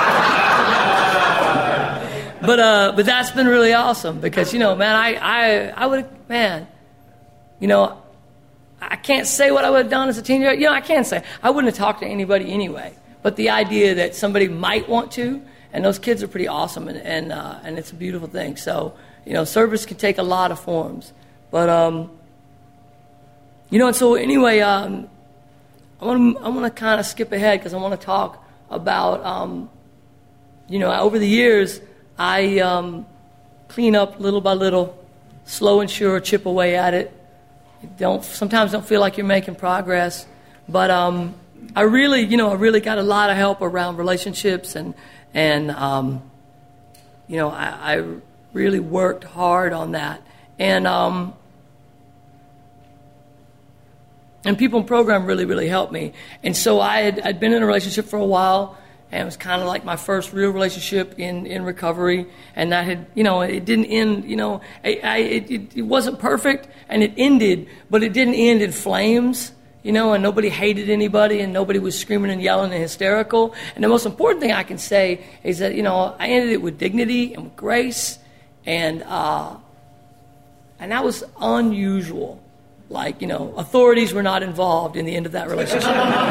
But uh, but that's been really awesome because, you know, man, I, I, I would, man, you know, I can't say what I would have done as a teenager. You know, I can say. I wouldn't have talked to anybody anyway. But the idea that somebody might want to, and those kids are pretty awesome, and and, uh, and it's a beautiful thing. So, you know, service can take a lot of forms. But, um, you know, and so anyway, um, I want to I want to kind of skip ahead because I want to talk about, um, you know, over the years, I um, clean up little by little, slow and sure, chip away at it. You don't sometimes don't feel like you're making progress, but um, I really, you know, I really got a lot of help around relationships, and and um, you know, I, I really worked hard on that, and um, and people in program really, really helped me, and so I had I'd been in a relationship for a while. And it was kind of like my first real relationship in, in recovery. And that had, you know, it didn't end, you know, I, I, it, it wasn't perfect and it ended, but it didn't end in flames, you know, and nobody hated anybody and nobody was screaming and yelling and hysterical. And the most important thing I can say is that, you know, I ended it with dignity and with grace. And, uh, and that was unusual. Like, you know, authorities were not involved in the end of that relationship.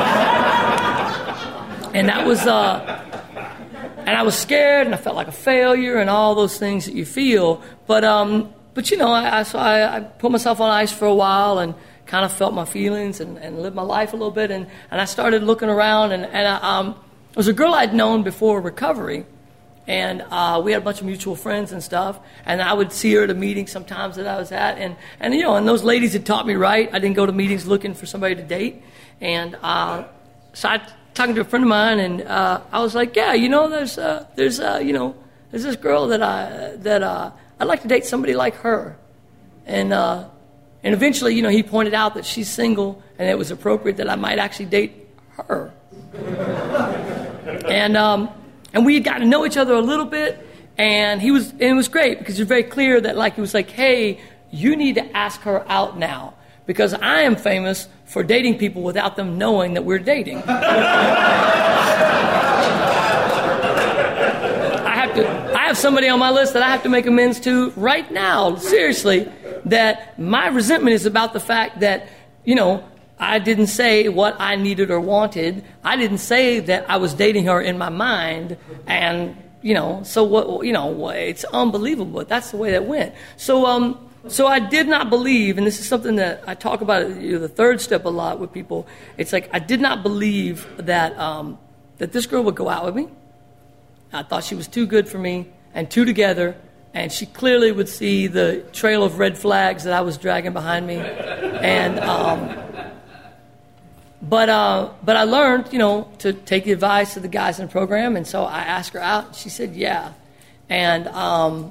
And that was, uh, and I was scared, and I felt like a failure, and all those things that you feel. But, um, but you know, I, I, so I, I put myself on ice for a while, and kind of felt my feelings, and, and lived my life a little bit. And, and I started looking around, and, and I, um, there was a girl I'd known before recovery, and uh, we had a bunch of mutual friends and stuff. And I would see her at a meeting sometimes that I was at, and and you know, and those ladies had taught me right. I didn't go to meetings looking for somebody to date, and uh, so I. talking to a friend of mine, and uh, I was like, yeah, you know, there's, uh, there's, uh, you know, there's this girl that I, that uh, I'd like to date somebody like her, and uh, and eventually, you know, he pointed out that she's single, and it was appropriate that I might actually date her, and um, and we had gotten to know each other a little bit, and he was, and it was great because it was very clear that, like, he was like, hey, you need to ask her out now. Because I am famous for dating people without them knowing that we're dating. I have to. I have somebody on my list that I have to make amends to right now, seriously, that my resentment is about the fact that, you know, I didn't say what I needed or wanted. I didn't say that I was dating her in my mind. And, you know, so what, you know, it's unbelievable. But that's the way that went. So, um... So I did not believe, and this is something that I talk about, you know, the third step a lot with people. It's like I did not believe that um, that this girl would go out with me. I thought she was too good for me and too together, and she clearly would see the trail of red flags that I was dragging behind me. And um, but uh, but I learned, you know, to take the advice of the guys in the program, and so I asked her out. And she said, yeah, and. Um,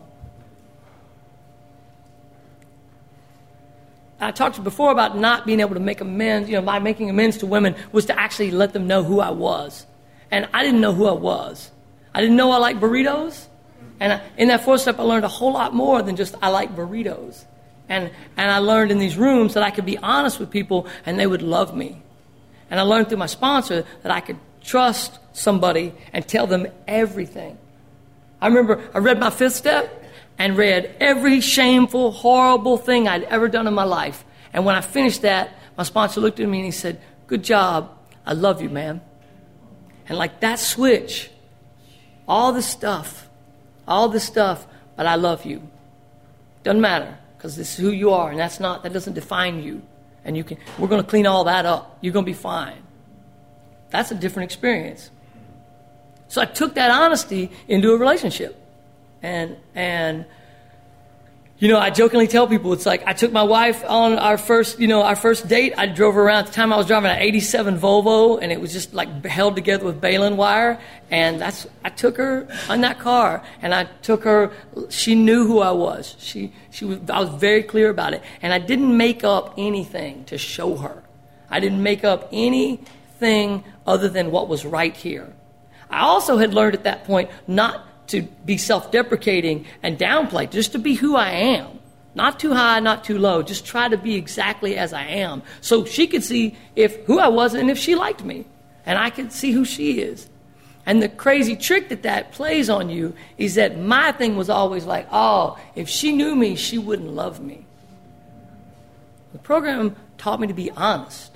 I talked before about not being able to make amends. You know, my making amends to women was to actually let them know who I was. And I didn't know who I was. I didn't know I liked burritos. And I, in that fourth step, I learned a whole lot more than just I like burritos. And, and I learned in these rooms that I could be honest with people and they would love me. And I learned through my sponsor that I could trust somebody and tell them everything. I remember I read my fifth step and read every shameful, horrible thing I'd ever done in my life. And when I finished that, my sponsor looked at me and he said, "Good job. I love you, man." And like that switch, all this stuff, all this stuff, but I love you. Doesn't matter, because this is who you are, and that's not, that doesn't define you. And you can, we're going to clean all that up. You're going to be fine. That's a different experience. So I took that honesty into a relationship. And, and, you know, I jokingly tell people, it's like I took my wife on our first, you know, our first date. I drove her around. At the time I was driving an eighty-seven Volvo, and it was just like held together with baling wire. And that's, I took her on that car, and I took her, she knew who I was. She, she was, I was very clear about it. And I didn't make up anything to show her. I didn't make up anything other than what was right here. I also had learned at that point not to be self-deprecating and downplay, just to be who I am. Not too high, not too low. Just try to be exactly as I am. So she could see if who I was and if she liked me. And I could see who she is. And the crazy trick that that plays on you is that my thing was always like, oh, if she knew me, she wouldn't love me. The program taught me to be honest.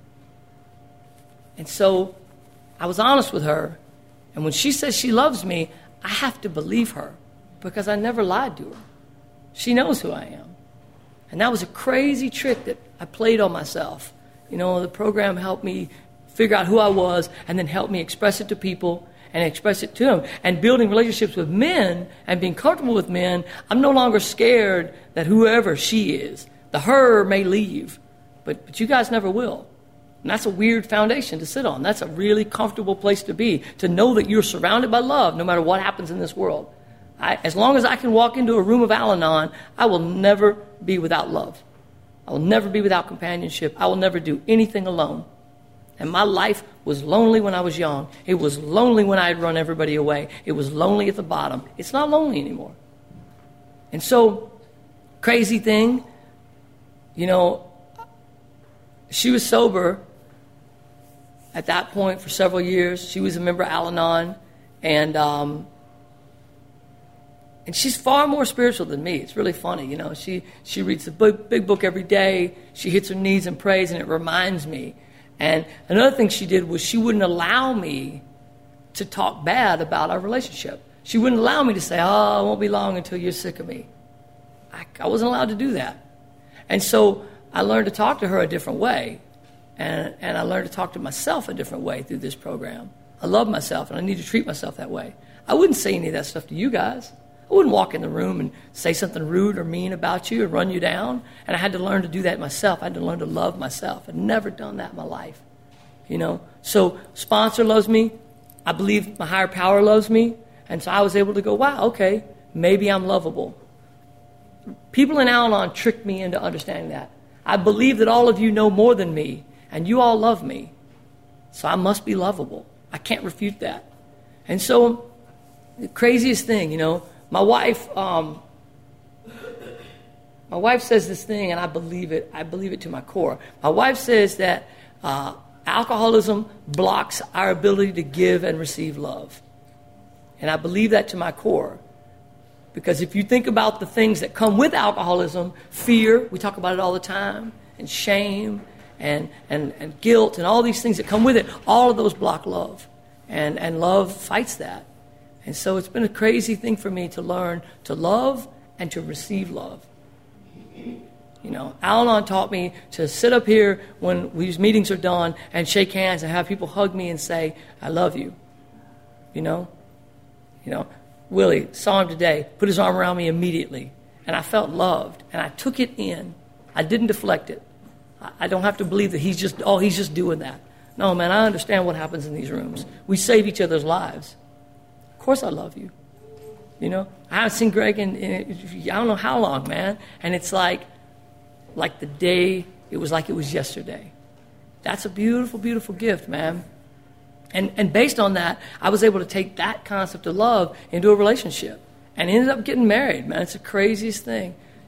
And so I was honest with her. And when she says she loves me, I have to believe her because I never lied to her. She knows who I am. And that was a crazy trick that I played on myself. You know, the program helped me figure out who I was and then helped me express it to people and express it to them. And building relationships with men and being comfortable with men, I'm no longer scared that whoever she is, the her may leave, but, but you guys never will. And that's a weird foundation to sit on. That's a really comfortable place to be, to know that you're surrounded by love no matter what happens in this world. I, as long as I can walk into a room of Al-Anon, I will never be without love. I will never be without companionship. I will never do anything alone. And my life was lonely when I was young. It was lonely when I had run everybody away. It was lonely at the bottom. It's not lonely anymore. And so, crazy thing, you know, she was sober at that point for several years. She was a member of Al-Anon, and um, and she's far more spiritual than me. It's really funny, you know. She she reads the big, big book every day. She hits her knees and prays, and it reminds me. And another thing she did was she wouldn't allow me to talk bad about our relationship. She wouldn't allow me to say, "Oh, it won't be long until you're sick of me." I, I wasn't allowed to do that. And so I learned to talk to her a different way. And, and I learned to talk to myself a different way through this program. I love myself, and I need to treat myself that way. I wouldn't say any of that stuff to you guys. I wouldn't walk in the room and say something rude or mean about you or run you down. And I had to learn to do that myself. I had to learn to love myself. I'd never done that in my life. You know, so sponsor loves me. I believe my higher power loves me. And so I was able to go, wow, okay, maybe I'm lovable. People in Al-Anon tricked me into understanding that. I believe that all of you know more than me, and you all love me. So I must be lovable. I can't refute that. And so the craziest thing, you know, my wife, um, my wife says this thing, and I believe it. I believe it to my core. My wife says that uh, alcoholism blocks our ability to give and receive love. And I believe that to my core. Because if you think about the things that come with alcoholism, fear, we talk about it all the time, and shame, and, and, and guilt, and all these things that come with it, all of those block love. And, and love fights that. And so it's been a crazy thing for me to learn to love and to receive love. You know, Al-Anon taught me to sit up here when these meetings are done and shake hands and have people hug me and say, I love you. You know? You know, Willie saw him today, put his arm around me immediately, and I felt loved, and I took it in. I didn't deflect it. I don't have to believe that he's just, oh, he's just doing that. No, man, I understand what happens in these rooms. We save each other's lives. Of course I love you. You know, I haven't seen Greg in, in I don't know how long, man. And it's like, like the day, it was like it was yesterday. That's a beautiful, beautiful gift, man. And and based on that, I was able to take that concept of love into a relationship and ended up getting married, man. It's the craziest thing.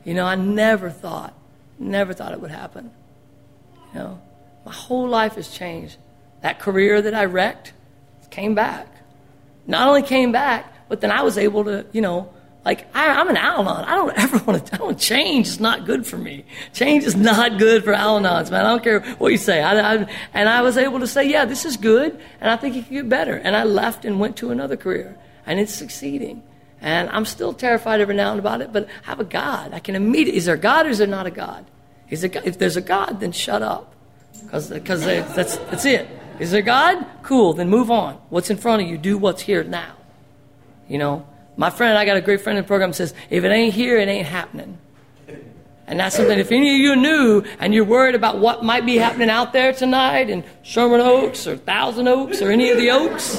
You know, I never thought, never thought it would happen. You know, my whole life has changed. That career that I wrecked came back. Not only came back, but then I was able to, you know, like, I, I'm an Al-Anon. I don't ever want to, I don't, change is not good for me. Change is not good for Al-Anons, man. I don't care what you say. I, I, and I was able to say, yeah, this is good, and I think it can get better. And I left and went to another career, and it's succeeding. And I'm still terrified every now and then about it, but I have a God. I can immediately, is there a God or is there not a God? Is there, if there's a God, then shut up. Because that's, that's it. Is there God? Cool, then move on. What's in front of you, do what's here now. You know, my friend, I got a great friend in the program, says, if it ain't here, it ain't happening. And that's something, if any of you knew and you're worried about what might be happening out there tonight in Sherman Oaks or Thousand Oaks or any of the Oaks,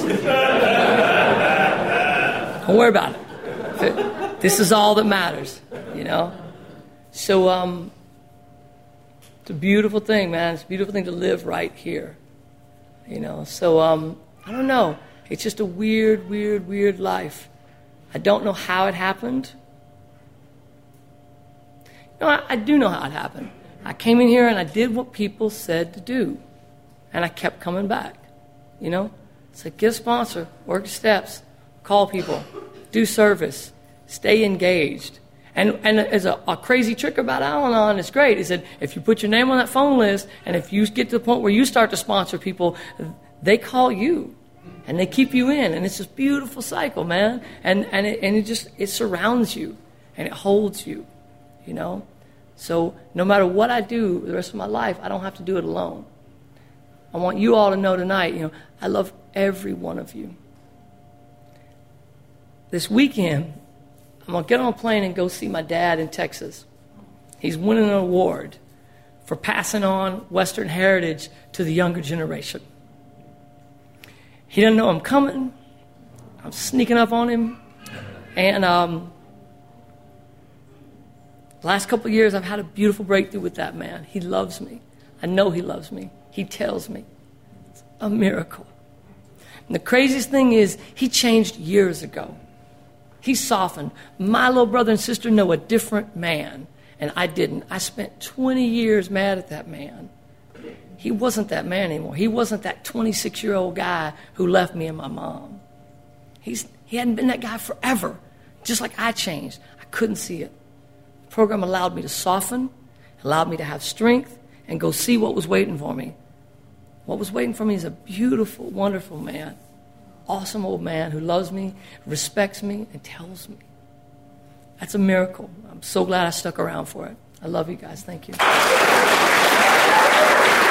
don't worry about it. This is all that matters, you know. So um, it's a beautiful thing, man. It's a beautiful thing to live right here, you know. So um, I don't know. It's just a weird, weird, weird life. I don't know how it happened. No, I, I do know how it happened. I came in here and I did what people said to do. And I kept coming back, you know. It's like, get a sponsor, work the steps, call people, do service, stay engaged. And and as a, a crazy trick about Al-Anon, it's great, is that if you put your name on that phone list and if you get to the point where you start to sponsor people, they call you. And they keep you in, and it's this beautiful cycle, man. And and it, and it just, it surrounds you, and it holds you, you know. So no matter what I do the rest of my life, I don't have to do it alone. I want you all to know tonight, you know, I love every one of you. This weekend, I'm going to get on a plane and go see my dad in Texas. He's winning an award for passing on Western heritage to the younger generation. He doesn't know I'm coming. I'm sneaking up on him. And um, the last couple of years, I've had a beautiful breakthrough with that man. He loves me. I know he loves me. He tells me. It's a miracle. And the craziest thing is, he changed years ago. He softened. My little brother and sister know a different man, and I didn't. I spent twenty years mad at that man. He wasn't that man anymore. He wasn't that twenty-six-year-old guy who left me and my mom. He's, he hadn't been that guy forever, just like I changed. I couldn't see it. The program allowed me to soften, allowed me to have strength, and go see what was waiting for me. What was waiting for me is a beautiful, wonderful man, awesome old man who loves me, respects me, and tells me. That's a miracle. I'm so glad I stuck around for it. I love you guys. Thank you.